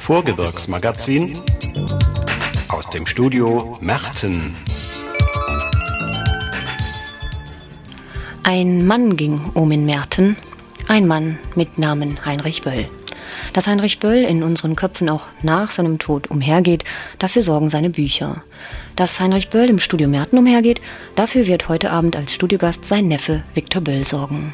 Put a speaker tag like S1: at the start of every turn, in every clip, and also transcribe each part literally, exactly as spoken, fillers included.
S1: Vorgebirgsmagazin aus dem Studio Merten.
S2: Ein Mann ging um in Merten, ein Mann mit Namen Heinrich Böll. Dass Heinrich Böll in unseren Köpfen auch nach seinem Tod umhergeht, dafür sorgen seine Bücher. Dass Heinrich Böll im Studio Merten umhergeht, dafür wird heute Abend als Studiogast sein Neffe Viktor Böll sorgen.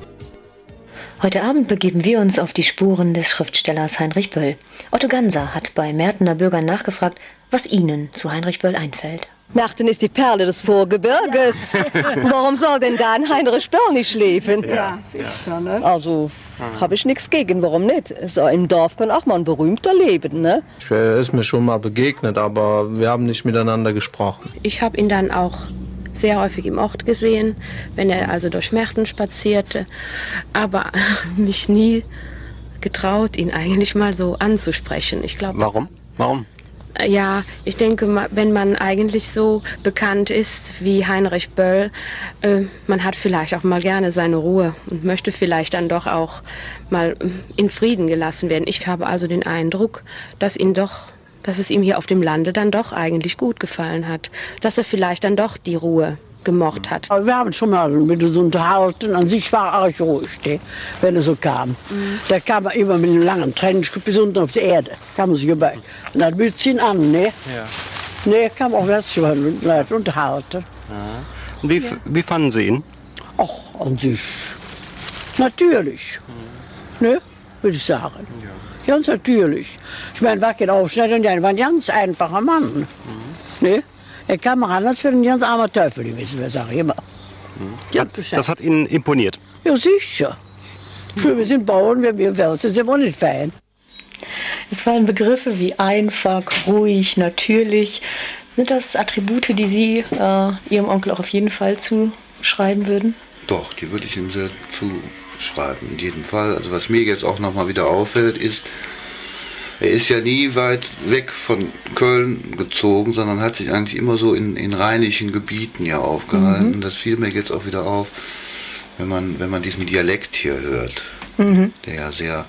S2: Heute Abend begeben wir uns auf die Spuren des Schriftstellers Heinrich Böll. Otto Ganser hat bei Mertener Bürgern nachgefragt, was ihnen zu Heinrich Böll einfällt.
S3: Merten ist die Perle des Vorgebirges. Ja. Warum soll denn da ein Heinrich Böll nicht leben?
S4: Ja, sicher, ne?
S3: Also habe ich nichts gegen, warum nicht? So, im Dorf kann auch mal ein Berühmter leben, ne?
S5: Er ist mir schon mal begegnet, aber wir haben nicht miteinander gesprochen.
S6: Ich habe ihn dann auch sehr häufig im Ort gesehen, wenn er also durch Merten spazierte, aber mich nie getraut, ihn eigentlich mal so anzusprechen. Ich glaube.
S1: Warum? Warum?
S6: Ja, ich denke, wenn man eigentlich so bekannt ist wie Heinrich Böll, äh, man hat vielleicht auch mal gerne seine Ruhe und möchte vielleicht dann doch auch mal in Frieden gelassen werden. Ich habe also den Eindruck, dass ihn doch, dass es ihm hier auf dem Lande dann doch eigentlich gut gefallen hat, dass er vielleicht dann doch die Ruhe gemocht hat.
S4: Aber wir haben schon mal mit uns unterhalten. An sich war er auch ruhig, ne, wenn er so kam. Mhm. Da kam er immer mit einem langen Trenchcoat bis unten auf die Erde. Kam er sich gebeugt. Und dann Mützchen an, ne? Ja. Ne, kam auch letztes Mal mit Leuten unterhalten.
S1: Ja. Und wie, ja. wie fanden Sie ihn?
S4: Ach, an sich natürlich. Mhm. Ne, würde ich sagen. Ja. Ganz natürlich. Ich meine, war kein Aufschnitt und er war ein ganz einfacher Mann. Mhm. Ne? Er kam ran, als wäre ein ganz armer Teufel gewesen, wir sagen immer.
S1: Ja, das hat Ihnen imponiert?
S4: Ja, sicher. Für wir sind Bauern, wenn wir Wälzer sind, wir auch nicht fein.
S2: Es fallen Begriffe wie einfach, ruhig, natürlich. Sind das Attribute, die Sie äh, Ihrem Onkel auch auf jeden Fall zuschreiben würden?
S7: Doch, die würde ich ihm sehr zuschreiben, in jedem Fall. Also was mir jetzt auch noch mal wieder auffällt, ist, er ist ja nie weit weg von Köln gezogen, sondern hat sich eigentlich immer so in, in rheinischen Gebieten ja aufgehalten. Mhm. Das fiel mir jetzt auch wieder auf, wenn man, wenn man diesen Dialekt hier hört, mhm. der ja sehr,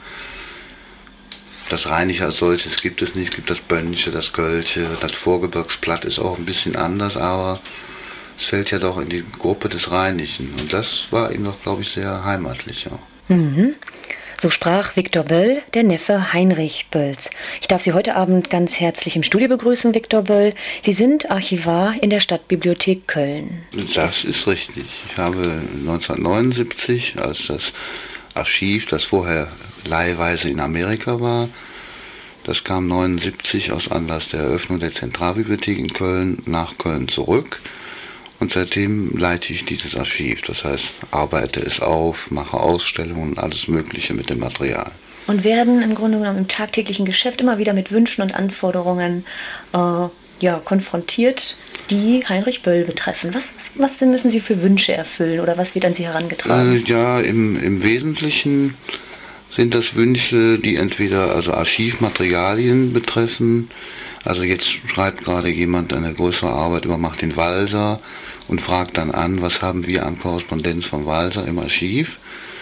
S7: das Rheinische als solches gibt es nicht, es gibt das Bönnische, das Kölsche, das Vorgebirgsplatt ist auch ein bisschen anders, aber es fällt ja doch in die Gruppe des Rheinischen und das war ihm doch, glaube ich, sehr heimatlich auch.
S2: Mhm. So sprach Viktor Böll, der Neffe Heinrich Bölls. Ich darf Sie heute Abend ganz herzlich im Studio begrüßen, Viktor Böll. Sie sind Archivar in der Stadtbibliothek Köln.
S7: Das ist richtig. Ich habe neunzehnhundertneunundsiebzig, als das Archiv, das vorher leihweise in Amerika war, das kam neunundsiebzig aus Anlass der Eröffnung der Zentralbibliothek in Köln nach Köln zurück. Und seitdem leite ich dieses Archiv, das heißt, arbeite es auf, mache Ausstellungen und alles Mögliche mit dem Material.
S2: Und werden im Grunde genommen im tagtäglichen Geschäft immer wieder mit Wünschen und Anforderungen äh, ja, konfrontiert, die Heinrich Böll betreffen. Was, was, was müssen Sie für Wünsche erfüllen oder was wird an Sie herangetragen?
S7: Äh, ja, im, im Wesentlichen sind das Wünsche, die entweder also Archivmaterialien betreffen. Also jetzt schreibt gerade jemand eine größere Arbeit über Martin Walser und fragt dann an, was haben wir an Korrespondenz von Walser im Archiv.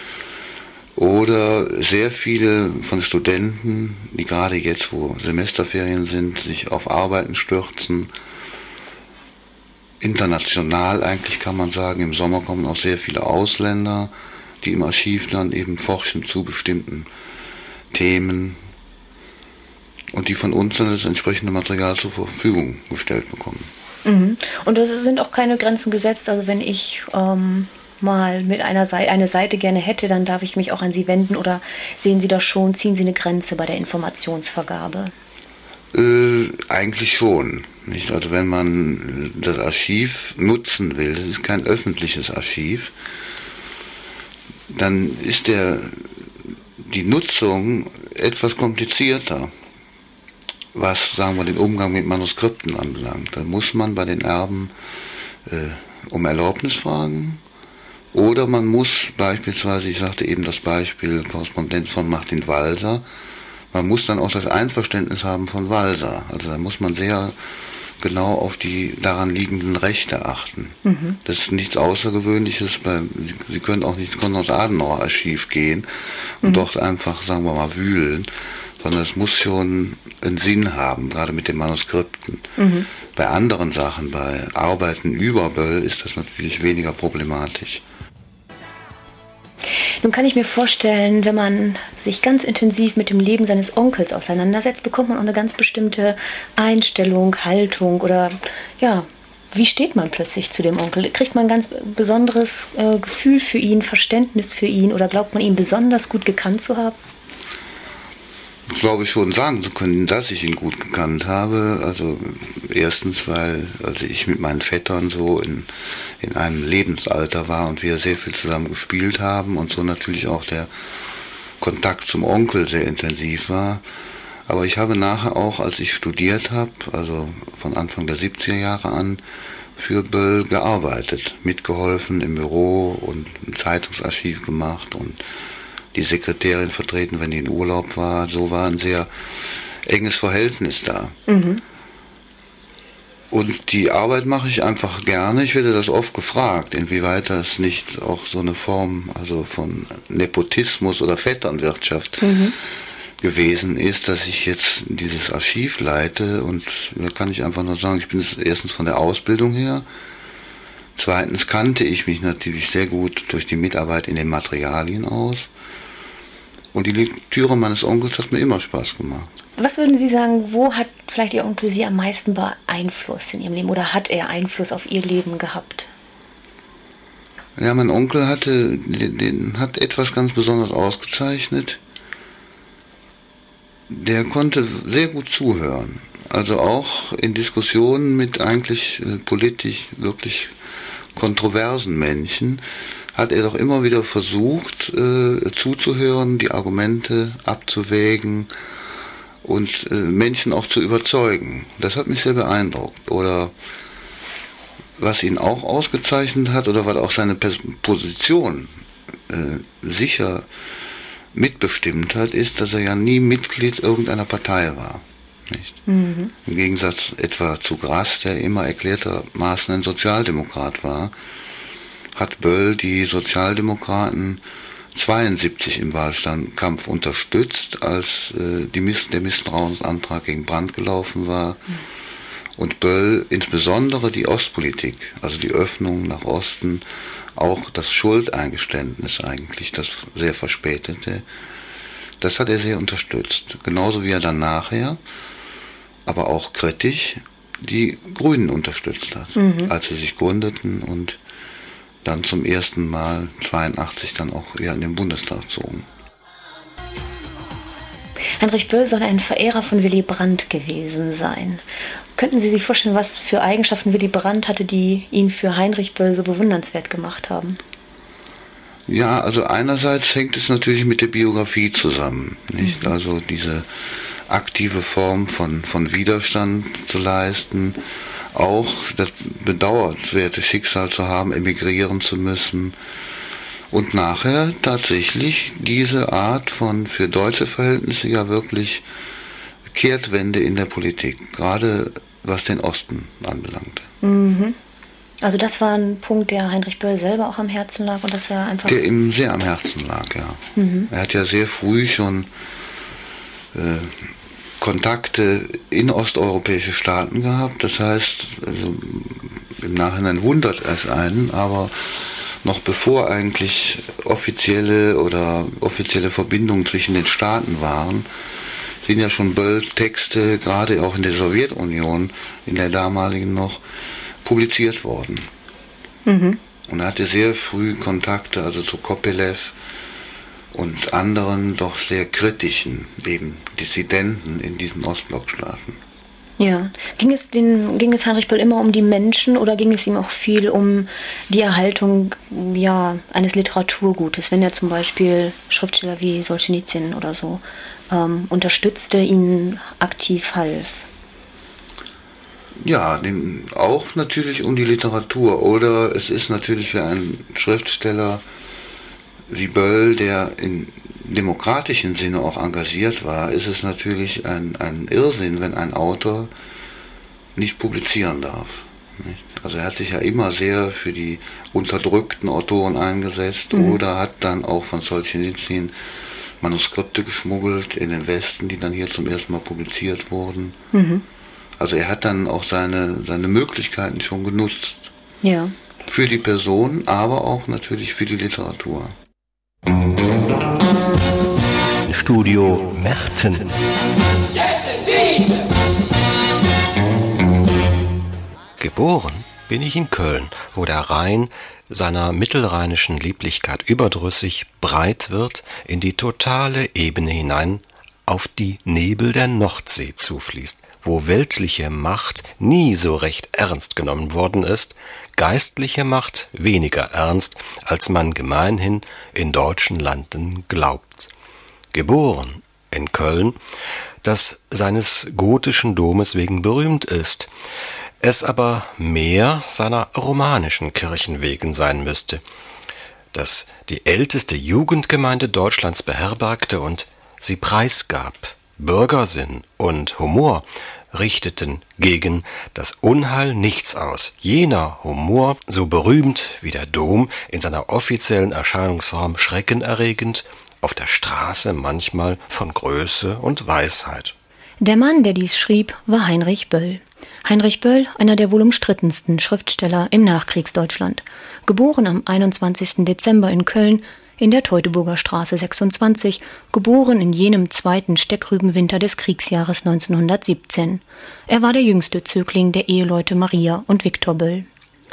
S7: Oder sehr viele von Studenten, die gerade jetzt, wo Semesterferien sind, sich auf Arbeiten stürzen. International eigentlich kann man sagen, im Sommer kommen auch sehr viele Ausländer, die im Archiv dann eben forschen zu bestimmten Themen. Und die von uns dann das entsprechende Material zur Verfügung gestellt bekommen.
S2: Mhm. Und es sind auch keine Grenzen gesetzt. Also wenn ich ähm, mal mit einer Seite, eine Seite gerne hätte, dann darf ich mich auch an Sie wenden. Oder sehen Sie das schon, ziehen Sie eine Grenze bei der Informationsvergabe?
S7: Äh, eigentlich schon. Nicht? Also wenn man das Archiv nutzen will, das ist kein öffentliches Archiv, dann ist der, die Nutzung etwas komplizierter. Was, sagen wir, den Umgang mit Manuskripten anbelangt. Da muss man bei den Erben äh, um Erlaubnis fragen oder man muss beispielsweise, ich sagte eben das Beispiel Korrespondenz von Martin Walser, man muss dann auch das Einverständnis haben von Walser. Also da muss man sehr genau auf die daran liegenden Rechte achten. Mhm. Das ist nichts Außergewöhnliches. Bei, Sie können auch nicht ins Konrad-Adenauer-Archiv gehen und mhm. dort einfach, sagen wir mal, wühlen, sondern es muss schon einen Sinn haben, gerade mit den Manuskripten. Mhm. Bei anderen Sachen, bei Arbeiten über Böll, ist das natürlich weniger problematisch.
S2: Nun kann ich mir vorstellen, wenn man sich ganz intensiv mit dem Leben seines Onkels auseinandersetzt, bekommt man auch eine ganz bestimmte Einstellung, Haltung oder ja, wie steht man plötzlich zu dem Onkel? Kriegt man ein ganz besonderes äh, Gefühl für ihn, Verständnis für ihn oder glaubt man ihn besonders gut gekannt zu haben?
S7: Ich glaube schon sagen zu können, dass ich ihn gut gekannt habe. Also erstens, weil also ich mit meinen Vettern so in, in einem Lebensalter war und wir sehr viel zusammen gespielt haben und so natürlich auch der Kontakt zum Onkel sehr intensiv war. Aber ich habe nachher auch, als ich studiert habe, also von Anfang der siebziger Jahre an, für Böll gearbeitet, mitgeholfen im Büro und ein Zeitungsarchiv gemacht und die Sekretärin vertreten, wenn die in Urlaub war. So war ein sehr enges Verhältnis da. Mhm. Und die Arbeit mache ich einfach gerne. Ich werde das oft gefragt, inwieweit das nicht auch so eine Form also von Nepotismus oder Vetternwirtschaft mhm. gewesen ist, dass ich jetzt dieses Archiv leite. Und da kann ich einfach nur sagen, ich bin es erstens von der Ausbildung her. Zweitens kannte ich mich natürlich sehr gut durch die Mitarbeit in den Materialien aus. Und die Lektüre meines Onkels hat mir immer Spaß gemacht.
S2: Was würden Sie sagen, wo hat vielleicht Ihr Onkel Sie am meisten beeinflusst in Ihrem Leben oder hat er Einfluss auf Ihr Leben gehabt?
S7: Ja, mein Onkel hatte, den, den hat etwas ganz besonders ausgezeichnet. Der konnte sehr gut zuhören. Also auch in Diskussionen mit eigentlich äh, politisch wirklich kontroversen Menschen hat er doch immer wieder versucht, äh, zuzuhören, die Argumente abzuwägen und äh, Menschen auch zu überzeugen. Das hat mich sehr beeindruckt. Oder was ihn auch ausgezeichnet hat, oder was auch seine Pers- Position äh, sicher mitbestimmt hat, ist, dass er ja nie Mitglied irgendeiner Partei war. Nicht? Mhm. Im Gegensatz etwa zu Grass, der immer erklärtermaßen ein Sozialdemokrat war, hat Böll die Sozialdemokraten zweiundsiebzig im Wahlkampf unterstützt, als äh, die Miss- der Misstrauensantrag gegen Brandt gelaufen war. Mhm. Und Böll insbesondere die Ostpolitik, also die Öffnung nach Osten, auch das Schuldeingeständnis eigentlich, das sehr verspätete, das hat er sehr unterstützt. Genauso wie er dann nachher, aber auch kritisch, die Grünen unterstützt hat, mhm. als sie sich gründeten und dann zum ersten Mal zweiundachtzig dann auch ja, in den Bundestag zogen.
S2: Heinrich Böll soll ein Verehrer von Willy Brandt gewesen sein. Könnten Sie sich vorstellen, was für Eigenschaften Willy Brandt hatte, die ihn für Heinrich Böll so bewundernswert gemacht haben?
S7: Ja, also einerseits hängt es natürlich mit der Biografie zusammen, nicht? Mhm. Also diese aktive Form von, von Widerstand zu leisten, auch das bedauernswerte Schicksal zu haben, emigrieren zu müssen und nachher tatsächlich diese Art von für deutsche Verhältnisse ja wirklich Kehrtwende in der Politik, gerade was den Osten anbelangte.
S2: Mhm. Also das war ein Punkt, der Heinrich Böll selber auch am Herzen lag und dass er einfach...
S7: Der ihm sehr am Herzen lag, ja. Mhm. Er hat ja sehr früh schon äh, Kontakte in osteuropäische Staaten gehabt. Das heißt, also im Nachhinein wundert es einen, aber noch bevor eigentlich offizielle oder offizielle Verbindungen zwischen den Staaten waren, sind ja schon Böll-Texte, gerade auch in der Sowjetunion, in der damaligen noch, publiziert worden. Mhm. Und er hatte sehr früh Kontakte, also zu Kopelev und anderen doch sehr kritischen eben Dissidenten in diesen Ostblockstaaten.
S2: Ja. Ging es, den, ging es Heinrich Böll immer um die Menschen oder ging es ihm auch viel um die Erhaltung ja, eines Literaturgutes, wenn er zum Beispiel Schriftsteller wie Solschenizyn oder so ähm, unterstützte, ihnen aktiv half?
S7: Ja, dem, auch natürlich um die Literatur. Oder es ist natürlich für einen Schriftsteller wie Böll, der in demokratischen Sinne auch engagiert war, ist es natürlich ein, ein Irrsinn, wenn ein Autor nicht publizieren darf. Nicht? Also er hat sich ja immer sehr für die unterdrückten Autoren eingesetzt mhm. oder hat dann auch von Solschenizyn Manuskripte geschmuggelt in den Westen, die dann hier zum ersten Mal publiziert wurden.
S2: Mhm.
S7: Also er hat dann auch seine, seine Möglichkeiten schon genutzt.
S2: Ja.
S7: Für die Person, aber auch natürlich für die Literatur.
S1: Studio Merten. Geboren bin ich in Köln, wo der Rhein seiner mittelrheinischen Lieblichkeit überdrüssig breit wird in die totale Ebene hinein auf die Nebel der Nordsee zufließt, wo weltliche Macht nie so recht ernst genommen worden ist, geistliche Macht weniger ernst, als man gemeinhin in deutschen Landen glaubt. Geboren in Köln, das seines gotischen Domes wegen berühmt ist, es aber mehr seiner romanischen Kirchen wegen sein müsste, das die älteste Jugendgemeinde Deutschlands beherbergte und sie preisgab. Bürgersinn und Humor richteten gegen das Unheil nichts aus. Jener Humor, so berühmt wie der Dom, in seiner offiziellen Erscheinungsform schreckenerregend, auf der Straße manchmal von Größe und Weisheit.
S2: Der Mann, der dies schrieb, war Heinrich Böll. Heinrich Böll, einer der wohl umstrittensten Schriftsteller im Nachkriegsdeutschland. Geboren am einundzwanzigsten Dezember in Köln, in der Teutoburger Straße sechsundzwanzig, geboren in jenem zweiten Steckrübenwinter des Kriegsjahres neunzehnhundertsiebzehn. Er war der jüngste Zögling der Eheleute Maria und Viktor Böll.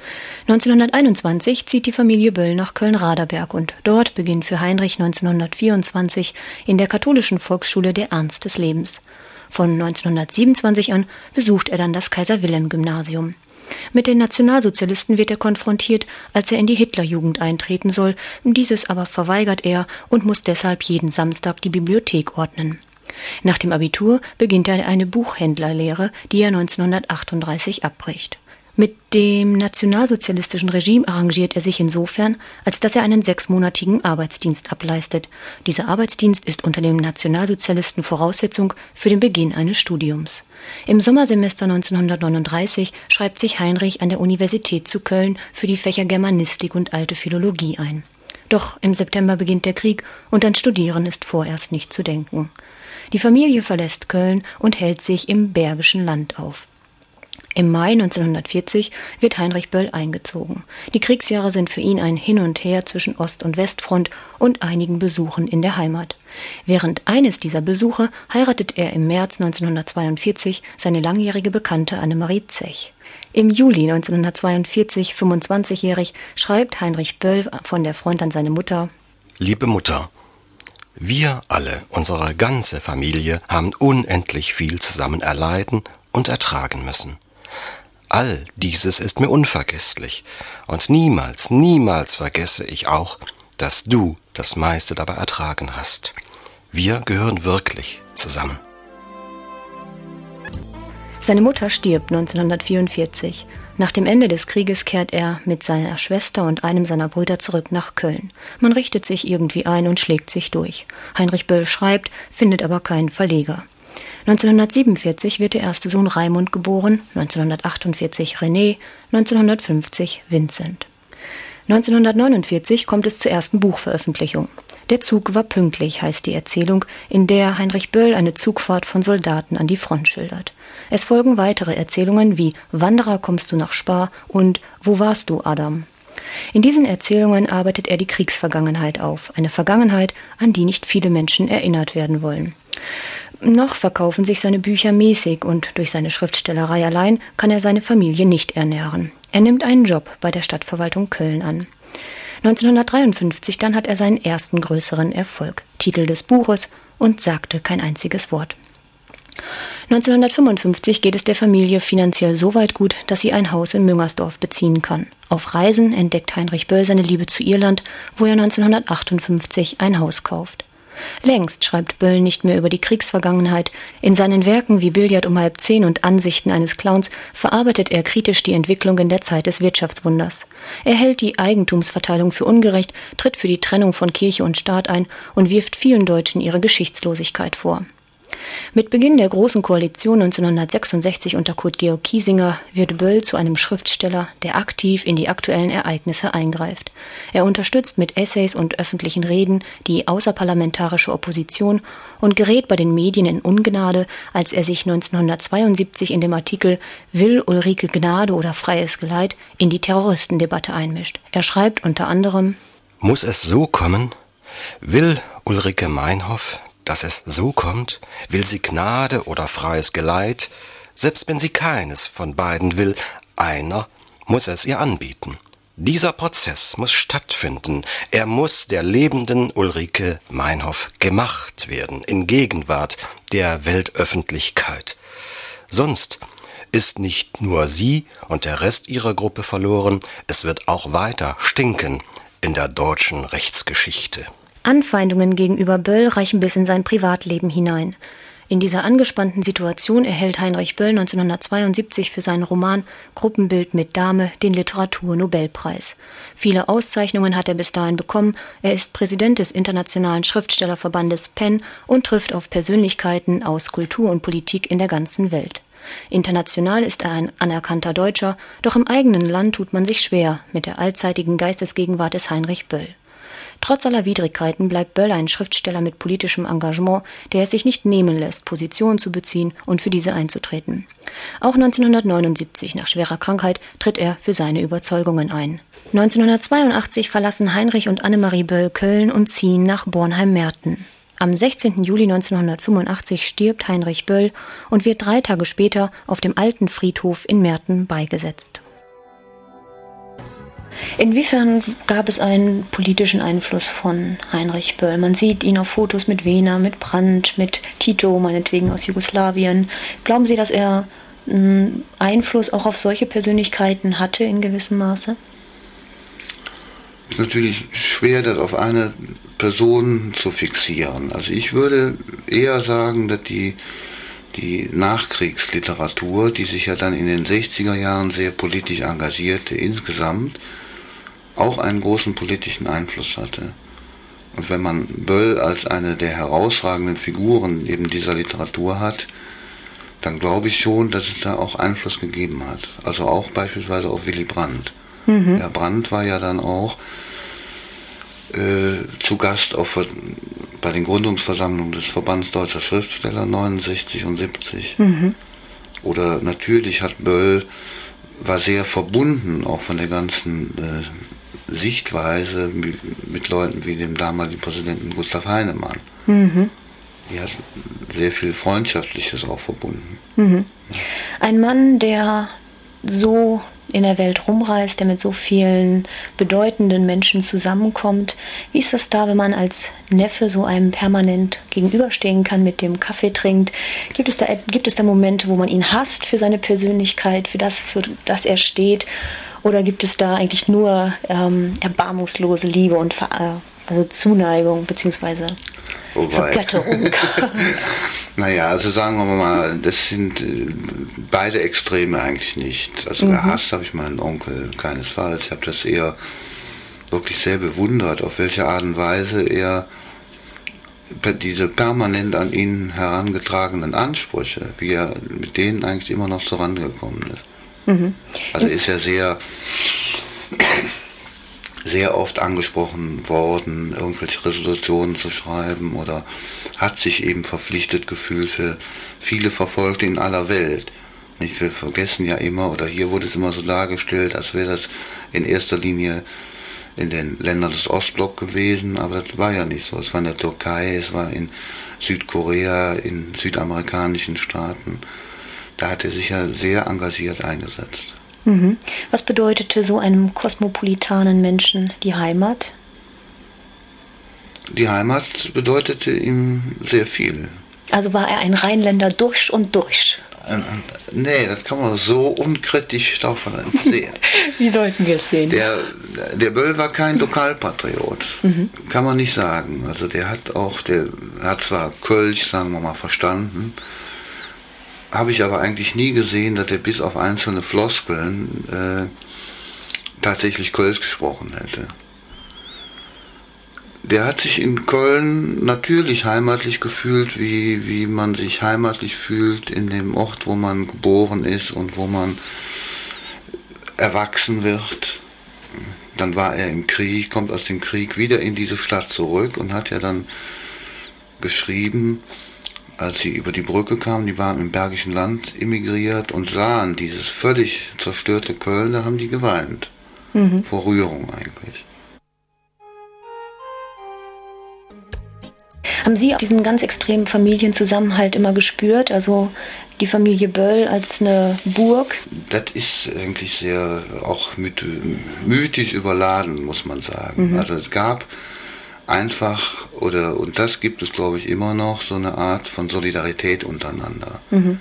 S2: neunzehnhunderteinundzwanzig zieht die Familie Böll nach Köln-Raderberg und dort beginnt für Heinrich neunzehnhundertvierundzwanzig in der katholischen Volksschule der Ernst des Lebens. Von neunzehnhundertsiebenundzwanzig an besucht er dann das Kaiser-Wilhelm-Gymnasium. Mit den Nationalsozialisten wird er konfrontiert, als er in die Hitlerjugend eintreten soll. Dieses aber verweigert er und muss deshalb jeden Samstag die Bibliothek ordnen. Nach dem Abitur beginnt er eine Buchhändlerlehre, die er neunzehnhundertachtunddreißig abbricht. Mit dem nationalsozialistischen Regime arrangiert er sich insofern, als dass er einen sechsmonatigen Arbeitsdienst ableistet. Dieser Arbeitsdienst ist unter den Nationalsozialisten Voraussetzung für den Beginn eines Studiums. Im Sommersemester neunzehnhundertneununddreißig schreibt sich Heinrich an der Universität zu Köln für die Fächer Germanistik und Alte Philologie ein. Doch im September beginnt der Krieg und an Studieren ist vorerst nicht zu denken. Die Familie verlässt Köln und hält sich im Bergischen Land auf. Im Mai neunzehnhundertvierzig wird Heinrich Böll eingezogen. Die Kriegsjahre sind für ihn ein Hin und Her zwischen Ost- und Westfront und einigen Besuchen in der Heimat. Während eines dieser Besuche heiratet er im März neunzehnhundertzweiundvierzig seine langjährige Bekannte Annemarie Zech. Im Juli neunzehnhundertzweiundvierzig, fünfundzwanzigjährig, schreibt Heinrich Böll von der Front an seine Mutter:
S1: Liebe Mutter, wir alle, unsere ganze Familie, haben unendlich viel zusammen erleiden und ertragen müssen. All dieses ist mir unvergesslich und niemals, niemals vergesse ich auch, dass du das meiste dabei ertragen hast. Wir gehören wirklich zusammen.
S2: Seine Mutter stirbt neunzehnhundertvierundvierzig. Nach dem Ende des Krieges kehrt er mit seiner Schwester und einem seiner Brüder zurück nach Köln. Man richtet sich irgendwie ein und schlägt sich durch. Heinrich Böll schreibt, findet aber keinen Verleger. neunzehnhundertsiebenundvierzig wird der erste Sohn Raimund geboren, neunzehnhundertachtundvierzig René, neunzehnhundertfünfzig Vincent. neunzehnhundertneunundvierzig kommt es zur ersten Buchveröffentlichung. Der Zug war pünktlich, heißt die Erzählung, in der Heinrich Böll eine Zugfahrt von Soldaten an die Front schildert. Es folgen weitere Erzählungen wie Wanderer, kommst du nach Spaa und Wo warst du, Adam? In diesen Erzählungen arbeitet er die Kriegsvergangenheit auf, eine Vergangenheit, an die nicht viele Menschen erinnert werden wollen. Noch verkaufen sich seine Bücher mäßig und durch seine Schriftstellerei allein kann er seine Familie nicht ernähren. Er nimmt einen Job bei der Stadtverwaltung Köln an. neunzehnhundertdreiundfünfzig dann hat er seinen ersten größeren Erfolg, Titel des Buches und sagte kein einziges Wort. neunzehnhundertfünfundfünfzig geht es der Familie finanziell so weit gut, dass sie ein Haus in Müngersdorf beziehen kann. Auf Reisen entdeckt Heinrich Böll seine Liebe zu Irland, wo er neunzehnhundertachtundfünfzig ein Haus kauft. Längst schreibt Böll nicht mehr über die Kriegsvergangenheit. In seinen Werken wie Billard um halb zehn und Ansichten eines Clowns verarbeitet er kritisch die Entwicklung in der Zeit des Wirtschaftswunders. Er hält die Eigentumsverteilung für ungerecht, tritt für die Trennung von Kirche und Staat ein und wirft vielen Deutschen ihre Geschichtslosigkeit vor. Mit Beginn der Großen Koalition neunzehnhundertsechsundsechzig unter Kurt Georg Kiesinger wird Böll zu einem Schriftsteller, der aktiv in die aktuellen Ereignisse eingreift. Er unterstützt mit Essays und öffentlichen Reden die außerparlamentarische Opposition und gerät bei den Medien in Ungnade, als er sich neunzehnhundertzweiundsiebzig in dem Artikel »Will Ulrike Gnade oder freies Geleit« in die Terroristendebatte einmischt. Er schreibt unter anderem:
S1: Muss es so kommen? Will Ulrike Meinhof, dass es so kommt? Will sie Gnade oder freies Geleit? Selbst wenn sie keines von beiden will, einer muss es ihr anbieten. Dieser Prozess muss stattfinden. Er muss der lebenden Ulrike Meinhof gemacht werden, in Gegenwart der Weltöffentlichkeit. Sonst ist nicht nur sie und der Rest ihrer Gruppe verloren, es wird auch weiter stinken in der deutschen Rechtsgeschichte.
S2: Anfeindungen gegenüber Böll reichen bis in sein Privatleben hinein. In dieser angespannten Situation erhält Heinrich Böll neunzehnhundertzweiundsiebzig für seinen Roman Gruppenbild mit Dame den Literaturnobelpreis. Viele Auszeichnungen hat er bis dahin bekommen. Er ist Präsident des Internationalen Schriftstellerverbandes P E N und trifft auf Persönlichkeiten aus Kultur und Politik in der ganzen Welt. International ist er ein anerkannter Deutscher, doch im eigenen Land tut man sich schwer mit der allzeitigen Geistesgegenwart des Heinrich Böll. Trotz aller Widrigkeiten bleibt Böll ein Schriftsteller mit politischem Engagement, der es sich nicht nehmen lässt, Positionen zu beziehen und für diese einzutreten. Auch neunzehnhundertneunundsiebzig, nach schwerer Krankheit, tritt er für seine Überzeugungen ein. neunzehnhundertzweiundachtzig verlassen Heinrich und Annemarie Böll Köln und ziehen nach Bornheim-Merten. Am sechzehnten Juli neunzehnhundertfünfundachtzig stirbt Heinrich Böll und wird drei Tage später auf dem Alten Friedhof in Merten beigesetzt. Inwiefern gab es einen politischen Einfluss von Heinrich Böll? Man sieht ihn auf Fotos mit Wehner, mit Brandt, mit Tito, meinetwegen aus Jugoslawien. Glauben Sie, dass er einen Einfluss auch auf solche Persönlichkeiten hatte in gewissem Maße?
S7: Es ist natürlich schwer, das auf eine Person zu fixieren. Also ich würde eher sagen, dass die, die Nachkriegsliteratur, die sich ja dann in den sechziger Jahren sehr politisch engagierte, insgesamt auch einen großen politischen Einfluss hatte. Und wenn man Böll als eine der herausragenden Figuren eben dieser Literatur hat, dann glaube ich schon, dass es da auch Einfluss gegeben hat. Also auch beispielsweise auf Willy Brandt. Mhm. Der Brandt war ja dann auch äh, zu Gast auf, bei den Gründungsversammlungen des Verbands Deutscher Schriftsteller neunundsechzig und siebzig. Mhm. Oder natürlich hat Böll, war sehr verbunden auch von der ganzen äh, Sichtweise mit, mit Leuten wie dem damaligen Präsidenten Gustav Heinemann. Mhm. Die hat sehr viel Freundschaftliches auch verbunden.
S2: Mhm. Ein Mann, der so in der Welt rumreist, der mit so vielen bedeutenden Menschen zusammenkommt. Wie ist das da, wenn man als Neffe so einem permanent gegenüberstehen kann, mit dem Kaffee trinkt? Gibt es da, gibt es da Momente, wo man ihn hasst für seine Persönlichkeit, für das, für das er steht? Oder gibt es da eigentlich nur ähm, erbarmungslose Liebe und Ver äh, also Zuneigung bzw. Vergötterung?
S7: Naja, also sagen wir mal, das sind äh, beide Extreme eigentlich nicht. Also mhm. gehasst habe ich meinen Onkel keinesfalls. Ich habe das eher wirklich sehr bewundert, auf welche Art und Weise er diese permanent an ihn herangetragenen Ansprüche, wie er mit denen eigentlich immer noch zurande gekommen ist. Mhm. Also ist er sehr, sehr oft angesprochen worden, irgendwelche Resolutionen zu schreiben oder hat sich eben verpflichtet gefühlt für viele Verfolgte in aller Welt. Nicht, wir vergessen ja immer, oder hier wurde es immer so dargestellt, als wäre das in erster Linie in den Ländern des Ostblocks gewesen, aber das war ja nicht so. Es war in der Türkei, es war in Südkorea, in südamerikanischen Staaten. Da hat er sich ja sehr engagiert eingesetzt.
S2: Mhm. Was bedeutete so einem kosmopolitanen Menschen die Heimat?
S7: Die Heimat bedeutete ihm sehr viel.
S2: Also war er ein Rheinländer durch und durch?
S7: Nee, das kann man so unkritisch davon sehen.
S2: Wie sollten wir es sehen?
S7: Der, der Böll war kein Lokalpatriot, mhm. kann man nicht sagen. Also der hat auch, der hat zwar Kölsch, sagen wir mal, verstanden, habe ich aber eigentlich nie gesehen, dass er bis auf einzelne Floskeln äh, tatsächlich Kölsch gesprochen hätte. der hat sich in Köln natürlich heimatlich gefühlt, wie, wie man sich heimatlich fühlt in dem Ort, wo man geboren ist und wo man erwachsen wird. Dann war er im Krieg, kommt aus dem Krieg wieder in diese Stadt zurück und hat ja dann geschrieben, als sie über die Brücke kamen, die waren im Bergischen Land emigriert und sahen dieses völlig zerstörte Köln, da haben die geweint. Mhm. Vor Rührung eigentlich.
S2: Haben Sie diesen ganz extremen Familienzusammenhalt immer gespürt? Also die Familie Böll als eine Burg?
S7: Das ist eigentlich sehr auch myth mythisch überladen, muss man sagen. Mhm. Also es gab einfach, oder und das gibt es glaube ich immer noch, so eine Art von Solidarität untereinander. Mhm.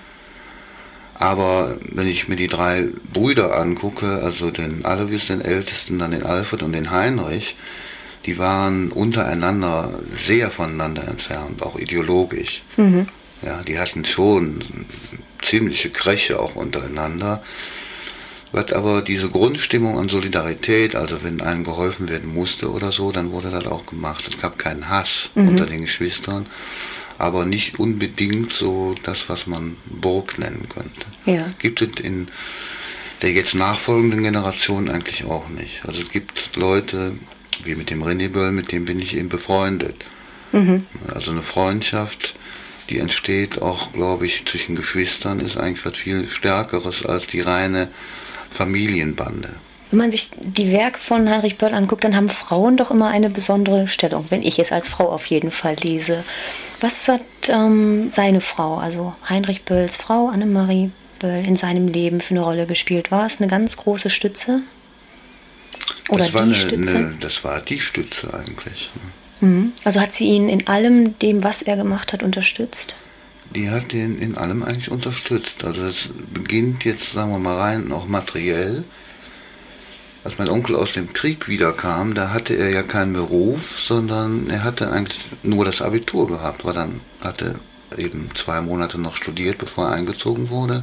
S7: Aber wenn ich mir die drei Brüder angucke, also den Alois, den Ältesten, dann den Alfred und den Heinrich, die waren untereinander sehr voneinander entfernt, auch ideologisch. Mhm. Ja, die hatten schon ziemliche Kräche auch untereinander. Was aber diese Grundstimmung an Solidarität, also wenn einem geholfen werden musste oder so, dann wurde das auch gemacht. Es gab keinen Hass mhm. unter den Geschwistern, aber nicht unbedingt so das, was man Burg nennen könnte. Ja. Gibt es in der jetzt nachfolgenden Generation eigentlich auch nicht. Also es gibt Leute, wie mit dem René Böll, mit dem bin ich eben befreundet. Mhm. Also eine Freundschaft, die entsteht auch, glaube ich, zwischen Geschwistern, ist eigentlich was viel Stärkeres als die reine Familienbande.
S2: Wenn man sich die Werke von Heinrich Böll anguckt, dann haben Frauen doch immer eine besondere Stellung, wenn ich es als Frau auf jeden Fall lese. Was hat ähm, seine Frau, also Heinrich Bölls Frau, Annemarie Böll, in seinem Leben für eine Rolle gespielt? War es eine ganz große Stütze? Oder
S7: das war
S2: die
S7: eine,
S2: Stütze?
S7: Eine, das war die Stütze eigentlich.
S2: Mhm. Also hat sie ihn in allem dem, was er gemacht hat, unterstützt?
S7: Die hat ihn in allem eigentlich unterstützt. Also es beginnt jetzt, sagen wir mal rein, auch materiell. Als mein Onkel aus dem Krieg wiederkam, da hatte er ja keinen Beruf, sondern er hatte eigentlich nur das Abitur gehabt, weil dann hatte eben zwei Monate noch studiert, bevor er eingezogen wurde.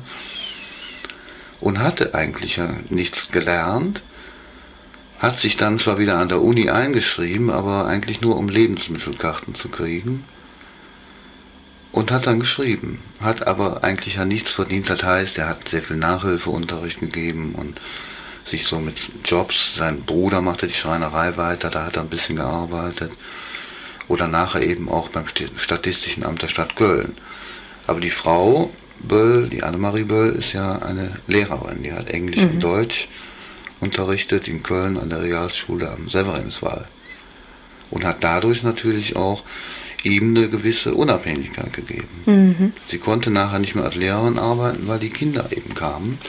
S7: Und hatte eigentlich ja nichts gelernt. Hat sich dann zwar wieder an der Uni eingeschrieben, aber eigentlich nur um Lebensmittelkarten zu kriegen. Und hat dann geschrieben. Hat aber eigentlich ja nichts verdient. Das heißt, er hat sehr viel Nachhilfeunterricht gegeben und sich so mit Jobs, sein Bruder machte die Schreinerei weiter, da hat er ein bisschen gearbeitet. Oder nachher eben auch beim Statistischen Amt der Stadt Köln. Aber die Frau Böll, die Annemarie Böll, ist ja eine Lehrerin. Die hat Englisch mhm. und Deutsch unterrichtet in Köln an der Realschule am Severinswall und hat dadurch natürlich auch ihm eine gewisse Unabhängigkeit gegeben. Mhm. Sie konnte nachher nicht mehr als Lehrerin arbeiten, weil die Kinder eben kamen.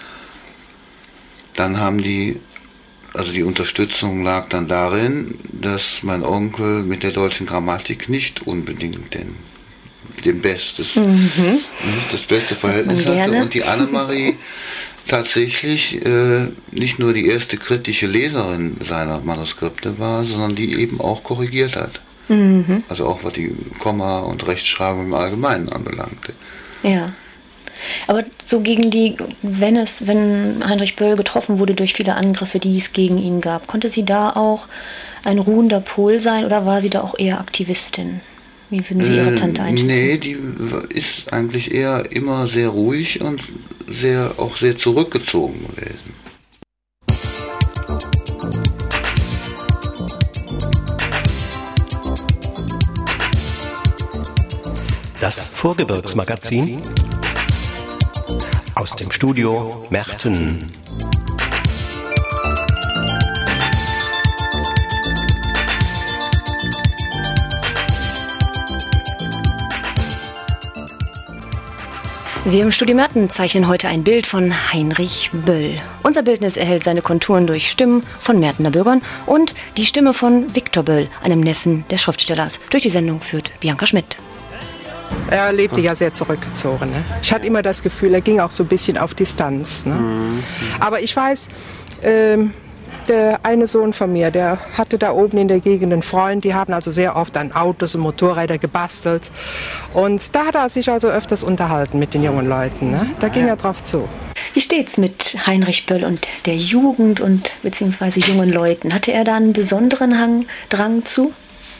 S7: Dann haben die, also die Unterstützung lag dann darin, dass mein Onkel mit der deutschen Grammatik nicht unbedingt den, den Bestes, mhm. das beste Verhältnis hatte und die Annemarie tatsächlich äh, nicht nur die erste kritische Leserin seiner Manuskripte war, sondern die eben auch korrigiert hat. Mhm. Also auch was die Komma- und Rechtschreibung im Allgemeinen anbelangte.
S2: Ja. Aber so gegen die, wenn es, wenn Heinrich Böll getroffen wurde durch viele Angriffe, die es gegen ihn gab, konnte sie da auch ein ruhender Pol sein oder war sie da auch eher Aktivistin? Wie würden Sie Ihre Tante einschätzen?
S7: Nee, die ist eigentlich eher immer sehr ruhig und sehr, auch sehr zurückgezogen gewesen.
S1: Das Vorgebirgsmagazin aus dem Studio Merten.
S2: Wir im Studio Merten zeichnen heute ein Bild von Heinrich Böll. Unser Bildnis erhält seine Konturen durch Stimmen von Mertener Bürgern und die Stimme von Viktor Böll, einem Neffen des Schriftstellers. Durch die Sendung führt Bianca Schmidt.
S8: Er lebte ja sehr zurückgezogen. Ne? Ich hatte immer das Gefühl, er ging auch so ein bisschen auf Distanz. Ne? Mhm. Aber ich weiß, ähm, der eine Sohn von mir, der hatte da oben in der Gegend einen Freund, die haben also sehr oft an Autos und Motorräder gebastelt. Und da hat er sich also öfters unterhalten mit den jungen Leuten. Ne? Da ging er drauf zu.
S2: Wie steht's mit Heinrich Böll und der Jugend und beziehungsweise jungen Leuten? Hatte er da einen besonderen Hang, Drang zu?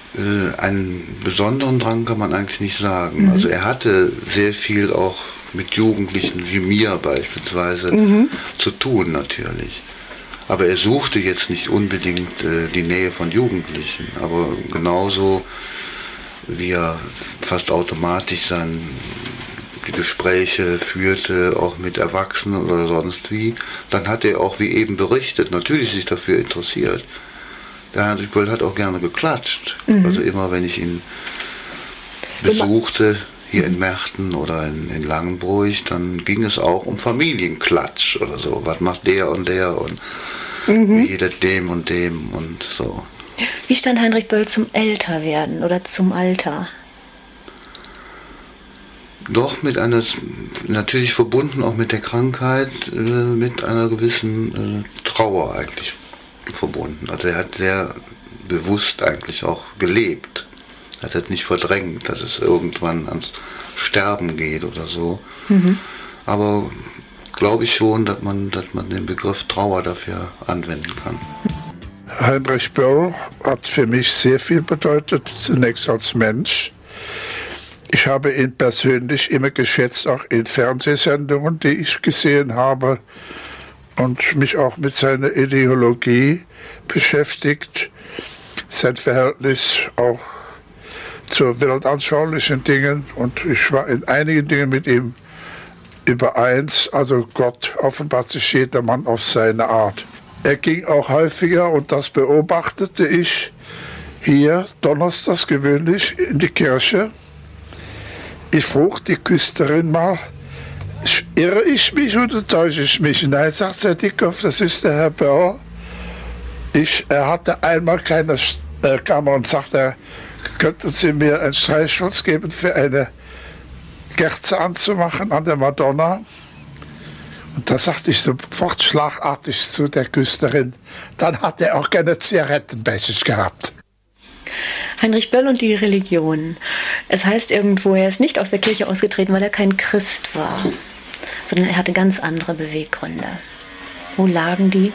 S7: Äh, einen besonderen Drang kann man eigentlich nicht sagen. Mhm. Also er hatte sehr viel auch mit Jugendlichen wie mir beispielsweise mhm. zu tun natürlich. Aber er suchte jetzt nicht unbedingt äh, die Nähe von Jugendlichen. Aber genauso wie er fast automatisch sein, die Gespräche führte, auch mit Erwachsenen oder sonst wie, dann hat er auch, wie eben berichtet, natürlich sich dafür interessiert. Der Heinrich Böll hat auch gerne geklatscht. Mhm. Also immer, wenn ich ihn besuchte, hier in Merten oder in, in Langenbruch, dann ging es auch um Familienklatsch oder so. Was macht der und der und mhm. wie geht es dem und dem und so.
S2: Wie stand Heinrich Böll zum Älterwerden oder zum Alter?
S7: Doch mit einer, natürlich verbunden auch mit der Krankheit, äh, mit einer gewissen äh, Trauer eigentlich verbunden. Also er hat sehr bewusst eigentlich auch gelebt. Er hat es nicht verdrängt, dass es irgendwann ans Sterben geht oder so. Mhm. Aber glaube ich schon, dass man, dass man den Begriff Trauer dafür anwenden kann.
S9: Heinrich Böll hat für mich sehr viel bedeutet, zunächst als Mensch. Ich habe ihn persönlich immer geschätzt, auch in Fernsehsendungen, die ich gesehen habe, und mich auch mit seiner Ideologie beschäftigt, sein Verhältnis auch zu weltanschaulichen Dingen, und ich war in einigen Dingen mit ihm übereins. Also Gott offenbart sich jedermann auf seine Art. Er ging auch häufiger, und das beobachtete ich hier donnerstags gewöhnlich in die Kirche. Ich frug die Küsterin mal, irre ich mich oder täusche ich mich? Nein, sagt Herr Dickhoff, das ist der Herr Böll. Ich, er hatte einmal keine äh, Kammer und sagte, könnten Sie mir ein Streichholz geben für eine Kerze anzumachen an der Madonna? Und da sagte ich sofort schlagartig zu der Küsterin, dann hat er auch keine Zigaretten bei sich gehabt.
S2: Heinrich Böll und die Religion. Es heißt irgendwo, er ist nicht aus der Kirche ausgetreten, weil er kein Christ war, sondern er hatte ganz andere Beweggründe. Wo lagen die?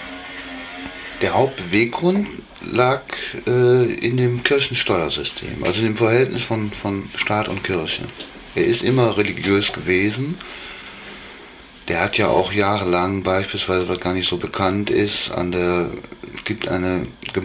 S7: Der Hauptbeweggrund lag äh, in dem Kirchensteuersystem, also in dem Verhältnis von, von Staat und Kirche. Er ist immer religiös gewesen. Der hat ja auch jahrelang beispielsweise, was gar nicht so bekannt ist, an der, es gibt eine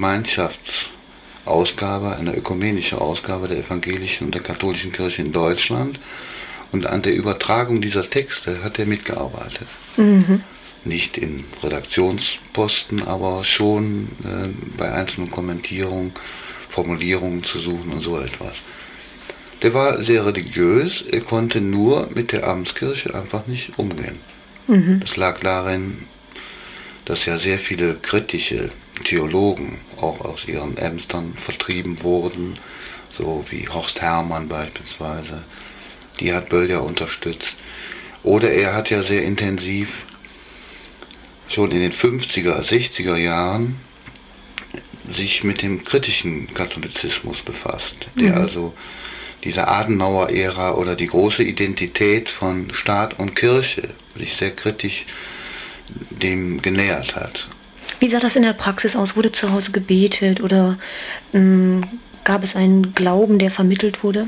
S7: Gemeinschaftsausgabe, eine ökumenische Ausgabe der evangelischen und der katholischen Kirche in Deutschland, und an der Übertragung dieser Texte hat er mitgearbeitet. Mhm. Nicht in Redaktionsposten, aber schon äh, bei einzelnen Kommentierungen, Formulierungen zu suchen und so etwas. Der war sehr religiös, er konnte nur mit der Amtskirche einfach nicht umgehen. Mhm. Das lag darin, dass ja sehr viele kritische Theologen auch aus ihren Ämtern vertrieben wurden, so wie Horst Hermann beispielsweise. Die hat Böll ja unterstützt. Oder er hat ja sehr intensiv schon in den fünfziger, sechziger Jahren sich mit dem kritischen Katholizismus befasst, der mhm. also diese Adenauer-Ära oder die große Identität von Staat und Kirche sich sehr kritisch dem genähert hat.
S2: Wie sah das in der Praxis aus? Wurde zu Hause gebetet oder mh, gab es einen Glauben, der vermittelt wurde?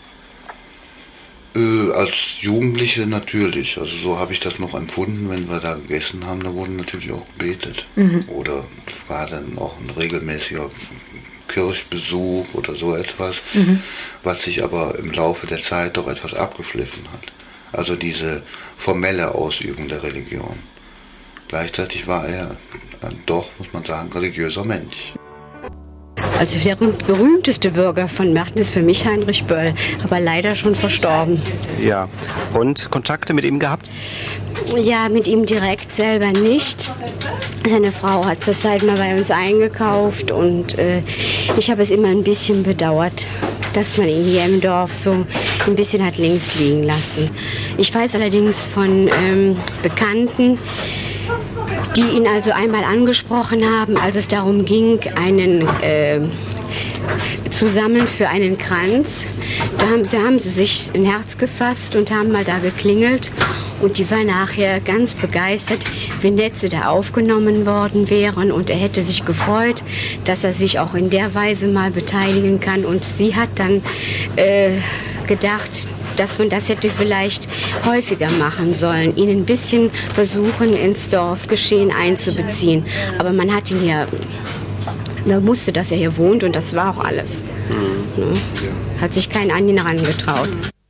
S7: Äh, als Jugendliche natürlich. Also so habe ich das noch empfunden, wenn wir da gegessen haben, da wurde natürlich auch gebetet. Mhm. Oder war dann auch ein regelmäßiger Kirchbesuch oder so etwas, mhm. was sich aber im Laufe der Zeit doch etwas abgeschliffen hat. Also diese formelle Ausübung der Religion. Gleichzeitig war er doch, muss man sagen, religiöser Mensch.
S6: Also der berühmteste Bürger von Merten ist für mich Heinrich Böll, aber leider schon verstorben.
S1: Ja, und Kontakte mit ihm gehabt?
S6: Ja, mit ihm direkt selber nicht. Seine Frau hat zurzeit mal bei uns eingekauft und äh, ich habe es immer ein bisschen bedauert, dass man ihn hier im Dorf so ein bisschen hat links liegen lassen. Ich weiß allerdings von ähm, Bekannten, die ihn also einmal angesprochen haben, als es darum ging, einen äh, zusammen für einen Kranz. Da haben sie, haben sie sich ein Herz gefasst und haben mal da geklingelt.
S10: Und die war nachher ganz begeistert, wie nett sie da aufgenommen worden wären. Und er hätte sich gefreut, dass er sich auch in der Weise mal beteiligen kann. Und sie hat dann äh, gedacht, dass man das hätte vielleicht häufiger machen sollen, ihn ein bisschen versuchen, ins Dorfgeschehen einzubeziehen. Aber man hat ihn ja, man wusste, dass er hier wohnt und das war auch alles. Mhm. Ne? Hat sich kein an ihn herangetraut.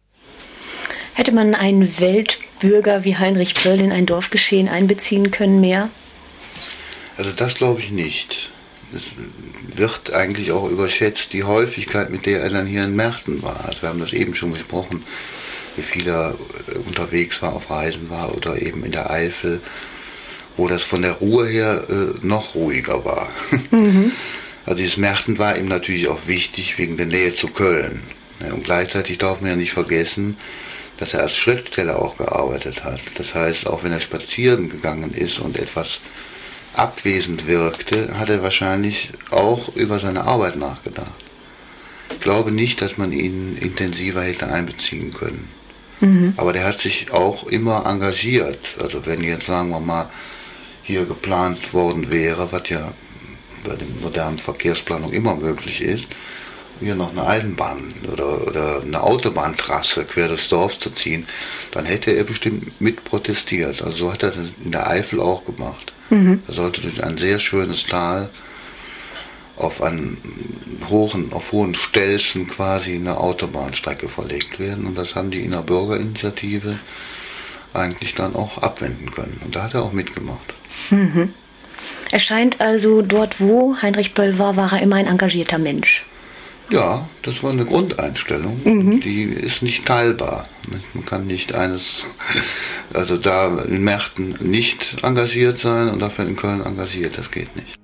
S2: Hätte man einen Weltbürger wie Heinrich Böll in ein Dorfgeschehen einbeziehen können mehr?
S7: Also das glaube ich nicht. Es wird eigentlich auch überschätzt, die Häufigkeit, mit der er dann hier in Merten war. Also wir haben das eben schon besprochen, wie viel er unterwegs war, auf Reisen war oder eben in der Eifel, wo das von der Ruhe her äh, noch ruhiger war. Mhm. Also dieses Merten war ihm natürlich auch wichtig wegen der Nähe zu Köln. Und gleichzeitig darf man ja nicht vergessen, dass er als Schriftsteller auch gearbeitet hat. Das heißt, auch wenn er spazieren gegangen ist und etwas abwesend wirkte, hat er wahrscheinlich auch über seine Arbeit nachgedacht. Ich glaube nicht, dass man ihn intensiver hätte einbeziehen können. Mhm. Aber der hat sich auch immer engagiert. Also wenn jetzt, sagen wir mal, hier geplant worden wäre, was ja bei der modernen Verkehrsplanung immer möglich ist, hier noch eine Eisenbahn oder, oder eine Autobahntrasse quer durchs Dorf zu ziehen, dann hätte er bestimmt mit protestiert. Also so hat er das in der Eifel auch gemacht. Mhm. Da sollte durch ein sehr schönes Tal auf einen hohen, auf hohen Stelzen quasi eine Autobahnstrecke verlegt werden. Und das haben die in der Bürgerinitiative eigentlich dann auch abwenden können. Und da hat er auch mitgemacht.
S2: Mhm. Er scheint also, dort wo Heinrich Böll war, war er immer ein engagierter Mensch.
S7: Ja, das war eine Grundeinstellung, mhm. die ist nicht teilbar. Man kann nicht eines, also da in Merten nicht engagiert sein und dafür in Köln engagiert, das geht nicht.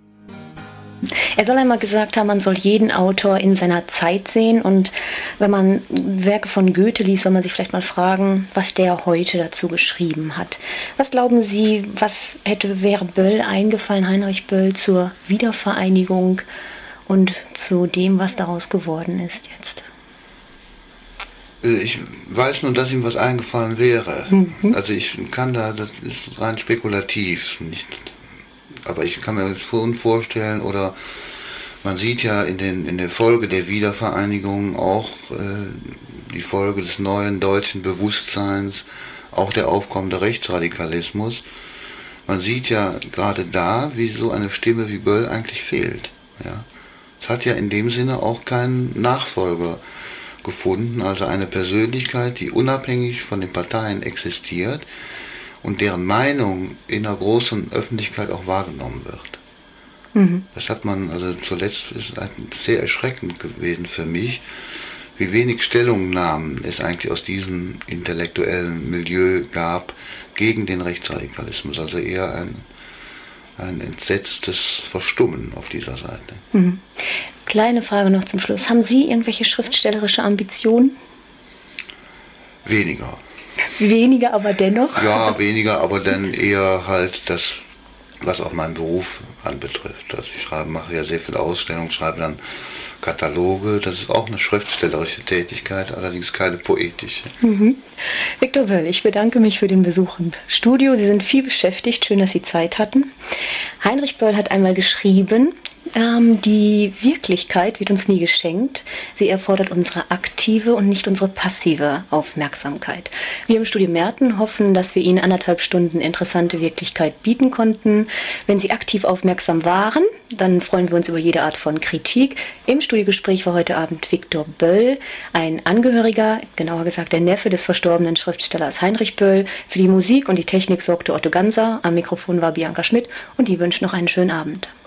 S2: Er soll einmal gesagt haben, man soll jeden Autor in seiner Zeit sehen, und wenn man Werke von Goethe liest, soll man sich vielleicht mal fragen, was der heute dazu geschrieben hat. Was glauben Sie, was hätte, wäre Böll eingefallen, Heinrich Böll, zur Wiedervereinigung und zu dem, was daraus geworden ist jetzt?
S7: Ich weiß nur, dass ihm was eingefallen wäre. Mhm. Also ich kann da, das ist rein spekulativ, nicht, aber ich kann mir das schon vorstellen, oder man sieht ja in, den, in der Folge der Wiedervereinigung auch äh, die Folge des neuen deutschen Bewusstseins, auch der aufkommende Rechtsradikalismus. Man sieht ja gerade da, wie so eine Stimme wie Böll eigentlich fehlt. Ja. Es hat ja in dem Sinne auch keinen Nachfolger gefunden, also eine Persönlichkeit, die unabhängig von den Parteien existiert und deren Meinung in der großen Öffentlichkeit auch wahrgenommen wird. Mhm. Das hat man, also zuletzt ist sehr erschreckend gewesen für mich, wie wenig Stellungnahmen es eigentlich aus diesem intellektuellen Milieu gab gegen den Rechtsradikalismus, also eher ein ein entsetztes Verstummen auf dieser Seite.
S2: Mhm. Kleine Frage noch zum Schluss. Haben Sie irgendwelche schriftstellerische Ambitionen?
S7: Weniger.
S2: Weniger, aber dennoch?
S7: Ja, weniger, aber dann eher halt das, was auch meinen Beruf anbetrifft. Also ich schreibe, mache ja sehr viele Ausstellungen, schreibe dann Kataloge. Das ist auch eine schriftstellerische Tätigkeit, allerdings keine poetische.
S2: Mhm. Viktor Böll, ich bedanke mich für den Besuch im Studio. Sie sind viel beschäftigt. Schön, dass Sie Zeit hatten. Heinrich Böll hat einmal geschrieben, ähm, die Wirklichkeit wird uns nie geschenkt. Sie erfordert unsere aktive und nicht unsere passive Aufmerksamkeit. Wir im Studio Merten hoffen, dass wir Ihnen anderthalb Stunden interessante Wirklichkeit bieten konnten. Wenn Sie aktiv aufmerksam waren, dann freuen wir uns über jede Art von Kritik. Im Studiogespräch war heute Abend Viktor Böll, ein Angehöriger, genauer gesagt der Neffe des verstorbenen Schriftstellers Heinrich Böll. Für die Musik und die Technik sorgte Otto Ganser. Am Mikrofon war Bianca Schmidt und die wünscht noch einen schönen Abend.